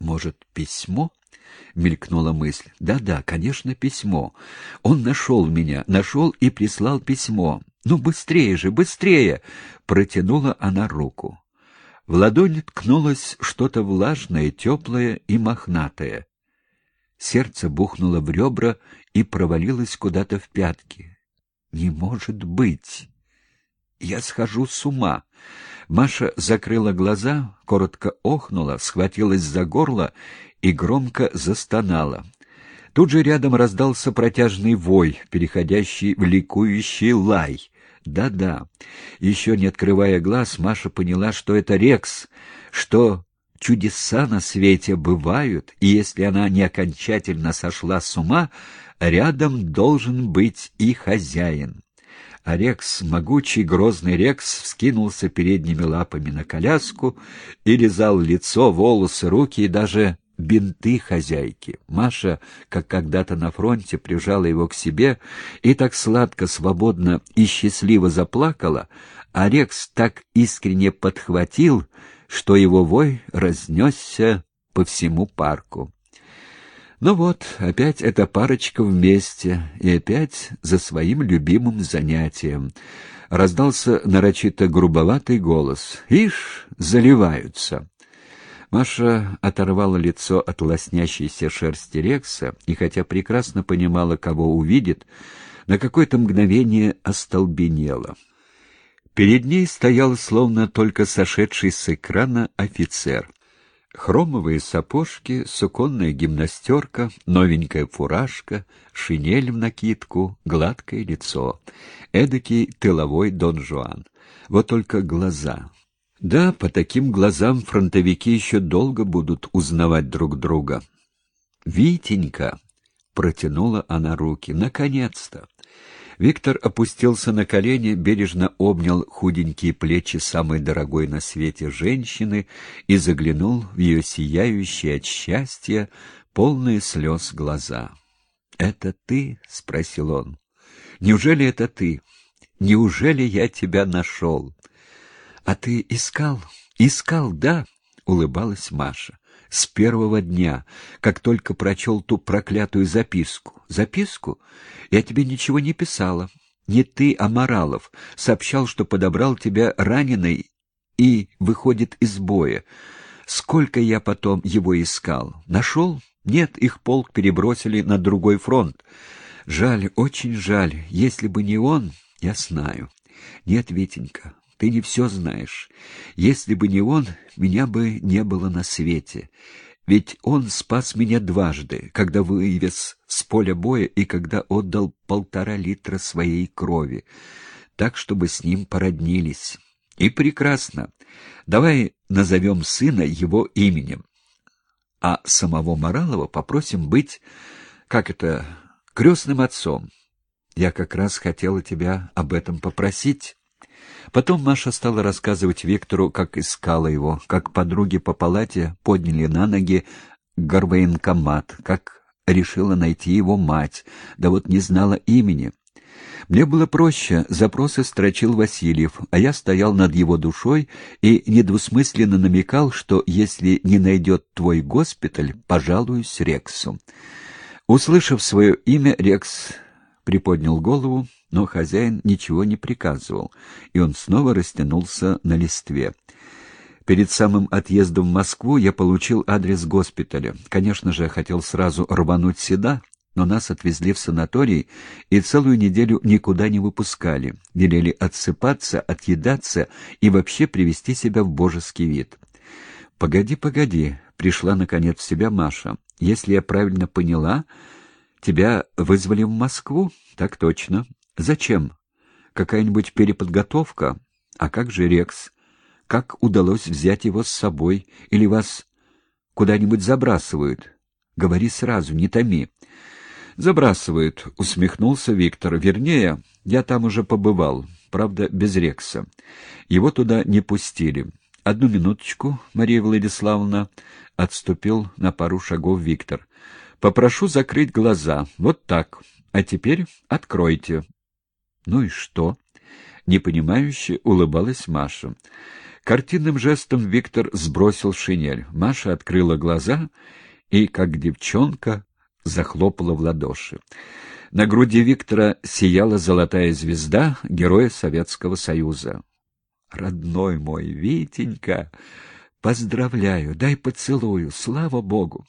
Может, письмо? — мелькнула мысль. Да-да, конечно, письмо. Он нашел меня, нашел и прислал письмо. Ну, быстрее же, быстрее! Протянула она руку. В ладонь ткнулось что-то влажное, теплое и мохнатое. Сердце бухнуло в ребра и провалилось куда-то в пятки. Не может быть! Я схожу с ума. Маша закрыла глаза, коротко охнула, схватилась за горло и громко застонала. Тут же рядом раздался протяжный вой, переходящий в ликующий лай. Да-да. Еще не открывая глаз, Маша поняла, что это Рекс, что чудеса на свете бывают, и если она не окончательно сошла с ума, рядом должен быть и хозяин. А Рекс, могучий грозный Рекс, вскинулся передними лапами на коляску и лизал лицо, волосы, руки и даже бинты хозяйки. Маша, как когда-то на фронте, прижала его к себе и так сладко, свободно и счастливо заплакала, а Рекс так искренне подхватил, что его вой разнесся по всему парку. Ну вот, опять эта парочка вместе, и опять за своим любимым занятием. Раздался нарочито грубоватый голос. «Ишь, заливаются!» Маша оторвала лицо от лоснящейся шерсти Рекса, и хотя прекрасно понимала, кого увидит, на какое-то мгновение остолбенела. Перед ней стоял, словно только сошедший с экрана, офицер. Хромовые сапожки, суконная гимнастерка, новенькая фуражка, шинель в накидку, гладкое лицо. Эдакий тыловой Дон Жуан. Вот только глаза. Да, по таким глазам фронтовики еще долго будут узнавать друг друга. «Витенька!» — протянула она руки. «Наконец-то!» Виктор опустился на колени, бережно обнял худенькие плечи самой дорогой на свете женщины и заглянул в ее сияющие от счастья, полные слез глаза. «Это ты?» — спросил он. «Неужели это ты? Неужели я тебя нашел?» «А ты искал? Искал, да?» — улыбалась Маша. «С первого дня, как только прочел ту проклятую записку». «Записку? Я тебе ничего не писала. Не ты, а Моралов. Сообщал, что подобрал тебя раненой и выходит из боя. Сколько я потом его искал. Нашел? Нет, их полк перебросили на другой фронт. Жаль, очень жаль. Если бы не он, я знаю. Нет, Витенька, ты не все знаешь. Если бы не он, меня бы не было на свете. Ведь он спас меня дважды, когда вывез с поля боя и когда отдал 1,5 литра своей крови, так, чтобы с ним породнились. И прекрасно. Давай назовем сына его именем, а самого Моралова попросим быть, крестным отцом. Я как раз хотела тебя об этом попросить». Потом Маша стала рассказывать Виктору, как искала его, как подруги по палате подняли на ноги горвоенкомат, как решила найти его мать, да вот не знала имени. Мне было проще, запросы строчил Васильев, а я стоял над его душой и недвусмысленно намекал, что если не найдет твой госпиталь, пожалуюсь Рексу. Услышав свое имя, Рекс приподнял голову, но хозяин ничего не приказывал, и он снова растянулся на листве. Перед самым отъездом в Москву я получил адрес госпиталя. Конечно же, я хотел сразу рвануть сюда, но нас отвезли в санаторий и целую неделю никуда не выпускали. Велели отсыпаться, отъедаться и вообще привести себя в божеский вид. «Погоди, погоди», — пришла наконец в себя Маша. «Если я правильно поняла, тебя вызвали в Москву?» «Так точно. Зачем? Какая-нибудь переподготовка? А как же Рекс? Как удалось взять его с собой? Или вас куда-нибудь забрасывают? Говори сразу, не томи». «Забрасывают», — усмехнулся Виктор. «Вернее, я там уже побывал, правда, без Рекса. Его туда не пустили». «Одну минуточку, Мария Владиславовна», — отступил на пару шагов Виктор. «Попрошу закрыть глаза. Вот так. А теперь откройте». «Ну и что?» — непонимающе улыбалась Маша. Картинным жестом Виктор сбросил шинель. Маша открыла глаза и, как девчонка, захлопала в ладоши. На груди Виктора сияла золотая звезда Героя Советского Союза. «Родной мой, Витенька, поздравляю, дай поцелую, слава Богу!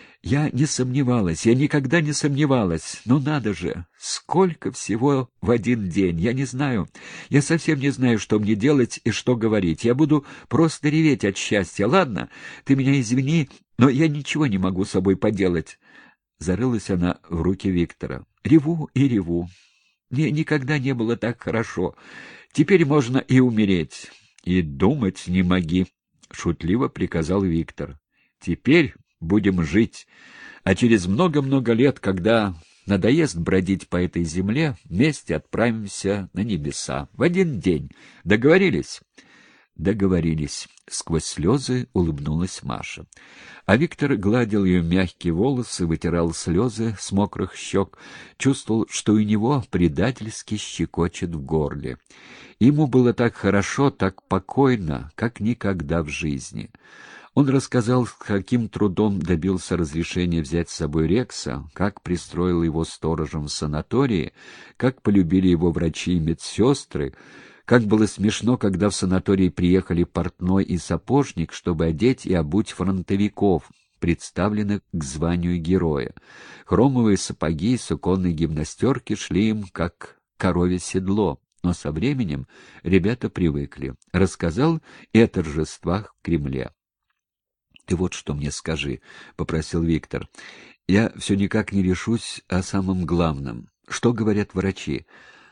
Я не сомневалась, я никогда не сомневалась. Но надо же, сколько всего в один день, я не знаю. Я совсем не знаю, что мне делать и что говорить. Я буду просто реветь от счастья. Ладно, ты меня извини, но я ничего не могу с собой поделать». Зарылась она в руки Виктора. «Реву и реву. Мне никогда не было так хорошо. Теперь можно и умереть». «И думать не моги», — шутливо приказал Виктор. «Теперь будем жить, а через много-много лет, когда надоест бродить по этой земле, вместе отправимся на небеса. В один день. Договорились?» «Договорились», — сквозь слезы улыбнулась Маша. А Виктор гладил ее мягкие волосы, вытирал слезы с мокрых щек, чувствовал, что у него предательски щекочет в горле. Ему было так хорошо, так покойно, как никогда в жизни. Он рассказал, с каким трудом добился разрешения взять с собой Рекса, как пристроил его сторожем в санатории, как полюбили его врачи и медсестры, как было смешно, когда в санаторий приехали портной и сапожник, чтобы одеть и обуть фронтовиков, представленных к званию героя. Хромовые сапоги и суконные гимнастерки шли им, как коровье седло, но со временем ребята привыкли. Рассказал и о торжествах в Кремле. «Ты вот что мне скажи», — попросил Виктор. «Я все никак не решусь о самом главном. Что говорят врачи?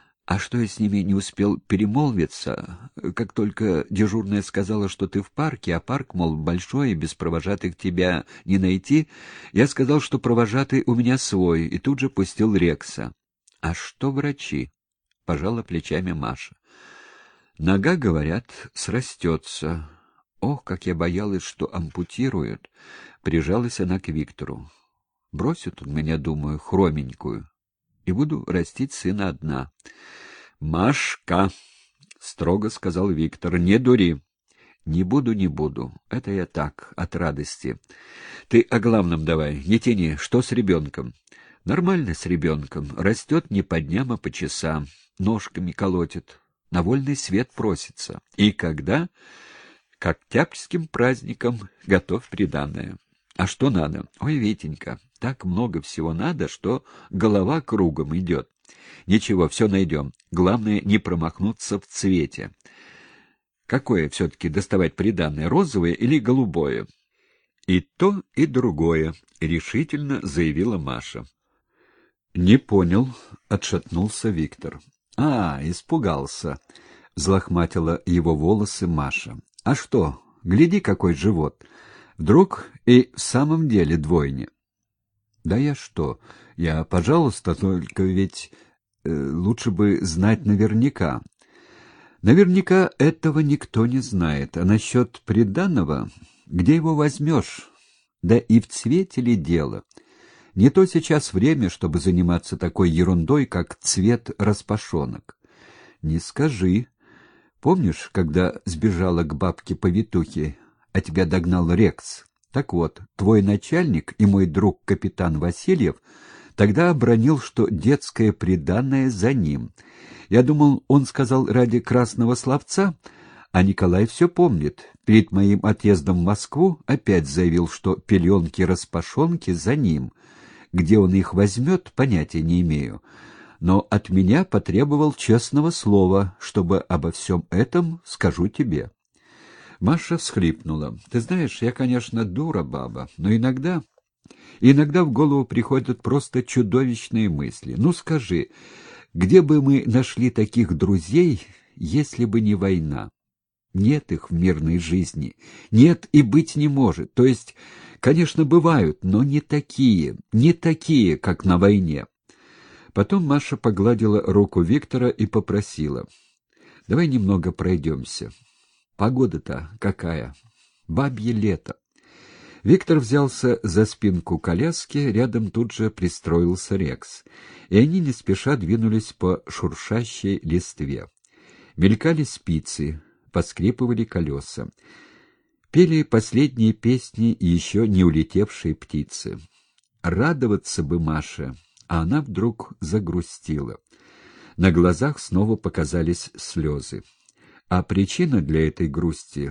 А что я с ними не успел перемолвиться? Как только дежурная сказала, что ты в парке, а парк, мол, большой, и без провожатых тебя не найти, я сказал, что провожатый у меня свой, и тут же пустил Рекса». «А что врачи?» — пожала плечами Маша. «Нога, говорят, срастется». «Ох, как я боялась, что ампутируют!» Прижалась она к Виктору. «Бросит он меня, думаю, хроменькую, и буду растить сына одна». «Машка!» — строго сказал Виктор. «Не дури!» «Не буду, не буду. Это я так, от радости. Ты о главном давай, не тяни. Что с ребенком?» «Нормально с ребенком. Растет не по дням, а по часам. Ножками колотит. На вольный свет просится. И когда...» «К октябрьским праздникам готовь приданое». «А что надо?» «Ой, Витенька, так много всего надо, что голова кругом идет». «Ничего, все найдем. Главное, не промахнуться в цвете». «Какое все-таки доставать приданое, розовое или голубое?» «И то, и другое», — решительно заявила Маша. «Не понял», — отшатнулся Виктор. Испугался», — взлохматила его волосы Маша. «А что, гляди, какой живот! Вдруг и в самом деле двойня?» «Да я что? Я, пожалуйста, только ведь лучше бы знать наверняка». «Наверняка этого никто не знает. А насчет приданого, где его возьмешь? Да и в цвете ли дело? Не то сейчас время, чтобы заниматься такой ерундой, как цвет распашонок». «Не скажи. Помнишь, когда сбежала к бабке-повитухе, а тебя догнал Рекс? Так вот, твой начальник и мой друг капитан Васильев тогда обронил, что детское приданое за ним. Я думал, он сказал ради красного словца, а Николай все помнит. Перед моим отъездом в Москву опять заявил, что пеленки-распашонки за ним. Где он их возьмет, понятия не имею. Но от меня потребовал честного слова, чтобы обо всем этом скажу тебе». Маша всхлипнула. «Ты знаешь, я, конечно, дура баба, но иногда в голову приходят просто чудовищные мысли. Ну скажи, где бы мы нашли таких друзей, если бы не война? Нет их в мирной жизни. Нет и быть не может. То есть, конечно, бывают, но не такие, как на войне». Потом Маша погладила руку Виктора и попросила: «Давай немного пройдемся. Погода-то какая! Бабье лето!» Виктор взялся за спинку коляски, рядом тут же пристроился Рекс, и они не спеша двинулись по шуршащей листве. Мелькали спицы, поскрипывали колеса. Пели последние песни еще не улетевшие птицы. Радоваться бы Маше, а она вдруг загрустила. На глазах снова показались слезы. А причина для этой грусти